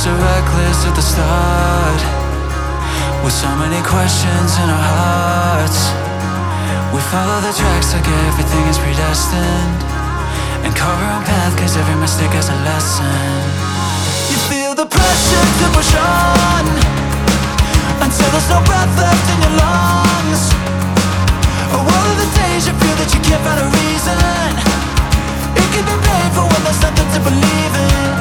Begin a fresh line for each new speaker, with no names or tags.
so reckless at the start, with so many questions in our hearts. We follow the tracks like everything is predestined, and carve our own path cause every mistake has a lesson. You feel the pressure to push on until there's no breath left in your lungs. Oh, all of the days you feel that you can't find a reason. It can be painful when there's nothing to believe in.